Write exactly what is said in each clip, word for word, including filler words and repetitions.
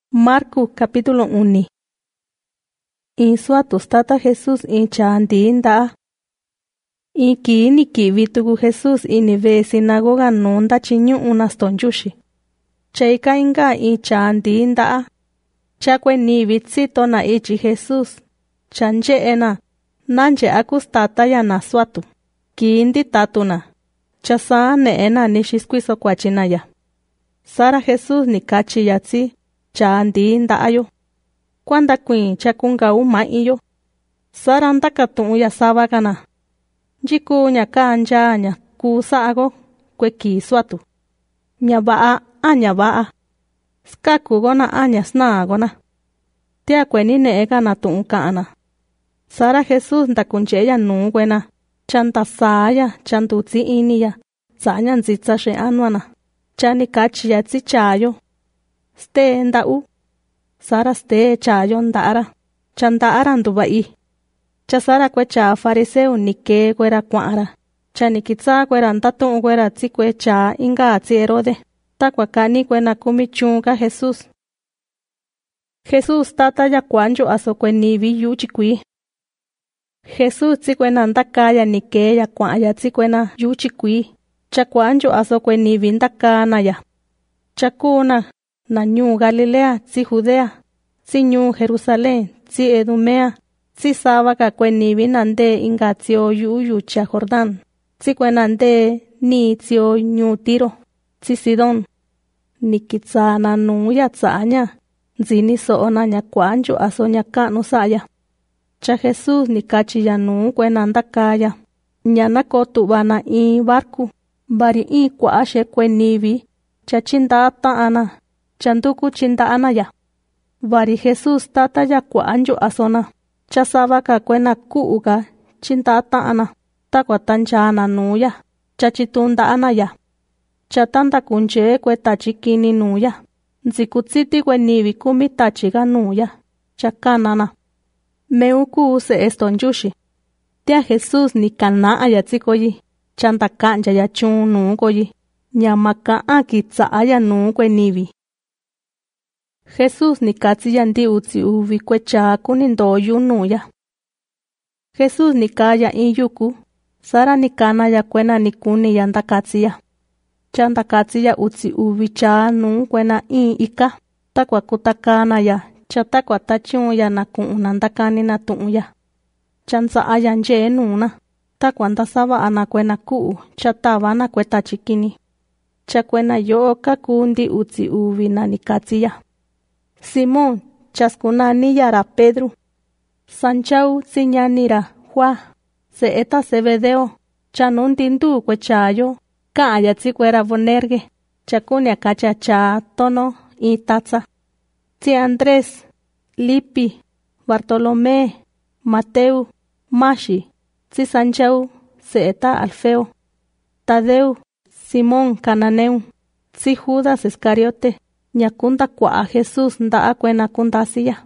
Marku capítulo uno. Insua tostata Jesús in chandinda. Iki ni kivitugu Jesús inive sinagoga nonda chinyu unas tonjushi. Cheika inga in chandinda. Chakwe ni vitsito na ichi Jesús. Chanje ena. Nanje akustata ya na swatu. Kindi tatuna. Chasa ne ena nishiskuiso kwa chinaya. Sara Jesús ni kachi yatsi. Chandinda ayo. Kwanda kuin chakunga uma iyo. Saranda katun ya sabagana. Jiku nya kanja nya kusa ago kwe kiswatu. Nya baa anya baa. Skaku gona anya sna gona. Tia kweni ne ega na tun kaana. Sara Jesús nda kunche ya nu gwena. Chanta saya chantu tsi iniya. Sanya nzitsa she anwana. Chani kachi ya tsi chayo. Ste nda u. Sara ste chayo ndara. Chandara nduba i. Cha Sara kwe cha fariseo nike kwera kwara. Cha nikitsa kwera ndatu kwera tsi kwe cha inga tsi Herode. Ta kwa kani kwena kumichunga Jesús. Jesús tata ya kwanjo aso kwe nivi yu chikwi. Jesús tsi kwena ndaka ya nike ya kwa ya tsi kwena yu chikwi. Cha kwanjo aso kwe nivi ndaka na ya. Cha kuna. Na nyu Galilea, tsi Judea, tsi nyu Jerusalén, tsi Edumea, tsi sabaga kwe nivi nande inga tsio yu yu cha Jordán, tsi kwe nande ni tsio nyu Tiro, tsi Sidón. Nikitsa na nu ya tsanya, nzini soona nya kwanjo aso nya kanu saya. Cha Jesús ni kachi ya nu kwe nanda kaya, nya nako tubana in barku, bari in kwa ashe kwe nivi, cha chinda taana. Chanduku chinda anaya. Vari Jesús tata ya kuanjo asona. Chasaba ka kwena kuuga chinda taana. Takwa tanchana nuya. Chachitunda anaya. Chatanda kunche kwe tachikini nuya. Nzikutsiti kwe nivi kumi tachiga nuya. Chakanana. Meuku use estonjushi. Tia Jesús ni kana ayatsikoyi. Chanda kanja ya chunu koyi. Nyamaka akitsa aya nu kwe nivi. Jesús ni katsi yandi utsi uvi kwe chaku ni ndoyu nuya. Jesús ni kaya in yuku. Sara ni kana ya kwena ni kuni yanda katsi ya. Chanda katsi ya utsi uvi cha nu kwena in ika. Takwa kutakana ya. Chatakwa tachun ya na kuunandakani na tun ya. Chansa aya nje nuna. Takwa ndasaba ana kwena kuu. Chataba na kwe tachikini. Chakwena yo kakundi utsi uvi na ni katsi ya. Simón, chaskunani yara Pedro. Sanchau sinyanira Juan. Se eta Zebedeo. Chanun tindu kwe chayo. Kaya tsikwera vonerge. Chakunya kacha cha tono y taza. Ti Andrés, Lipi, Bartolomé, Mateo, Mashi. Ti Sanchau, se eta Alfeo. Tadeu, Simón Cananeu. Ti Judas Iscariote. Nyakunda kwa Jesús nda akwena kundasiya.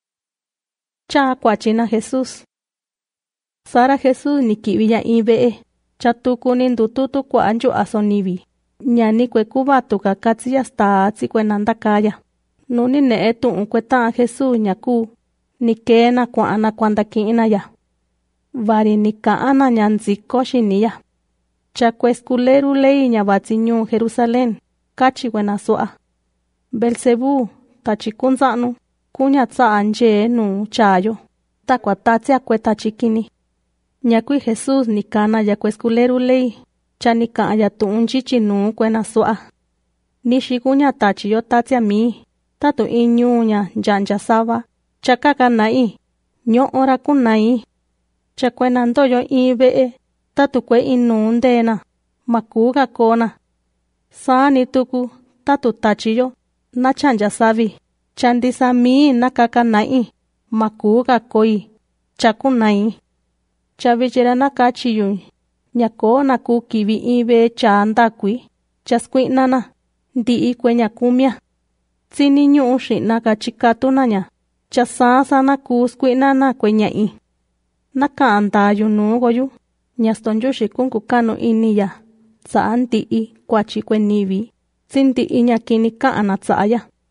Cha kwa china Jesús. Sara Jesús ni kibiya inbee. Chatuku ni ndututu kwa anju asonivi. Nyani kwe kubatu kakatsi ya staatsi kwe nandakaya. Nuni ne etu unkweta Jesús nyaku. Nikena kwa ana kwanda kiina ya. Vari nika ana nyanziko shiniya. Cha kwe skuleru lei nyabatsi nyu Jerusalén. Kachi wena soa. Belzebú, tachikunzanu, kunya tsa anje nu chayo. Takwa tatsia kwe tachikini. Nyakui Jesús ni kana ya kwe skuleru lei. Chanika ya tuunchichi nu kwe na soa. Nishi kunya tachiyo tatsia mi. Tatu inyunya janja saba. Chakaka nai. Nyo ora kunai. Chakwe nandoyo inbee. Tatu kwe inu ndena. Makuga kona. Sani tuku. Tatu tachiyo. Na chanja savi. Chandisa mi na kaka nai. Makuga koi. Chaku nai. Chavichira na kachiyu. Nyako na kukivi ibe chanda kui. Chaskui nana. Ndi kwe nyakumia. Tsini nyu ushi na kachikatu nanya. Chasasa na kuskui nana kwe nyai. Naka andayu nugoyu. Nyastonjushi kunkukano iniya. Sa andi i kwa chikwe nivi. Sindi inya kini kaana tsaya.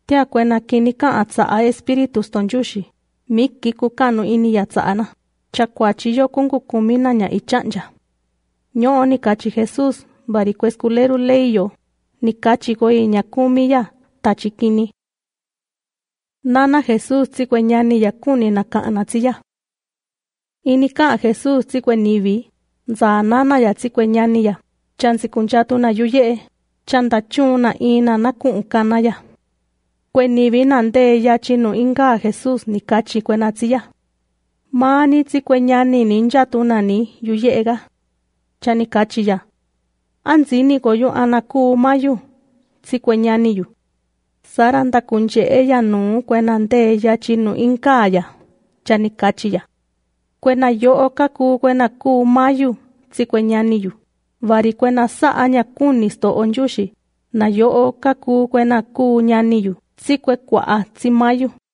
Tia kuena kini kaan tsa'a espíritus tonjuxi, miki kukanu ini ya tsa'ana, chakuachi yo kungu kumina ña ichanya. Ño'o ni kachi Jesús, bari kueskuleru leiyo, ni kachi goi ña kumi ya, tachi kini. Nana Jesús tsikwe ñani ya kuni na kaana tsiya. Ini kaa Jesús tsikwe nivi, nza nana ya tsikwe ñani ya, chansi kunchatu na yuye, chanda chuna ina na kunkana ya. Kwe nivi nande ya chinu inga Jesús ni kachi kwe na tsiya. Mani tsikwe ñani ninjatu na ni yuyeega. Chani kachi ya. Anzini goyu anaku mayu, tsikwe ñani yu. Saranda kunje ella nu kwena nde ya chinu inkaya, chani kachi ya. Kwena yo okaku kwena ku mayu, tsikwe ñani yu. Vari kwena saa ña kunisto onjushi, na yo okaku kwena ku ñani yu, tsikwe kwa tsi mayu.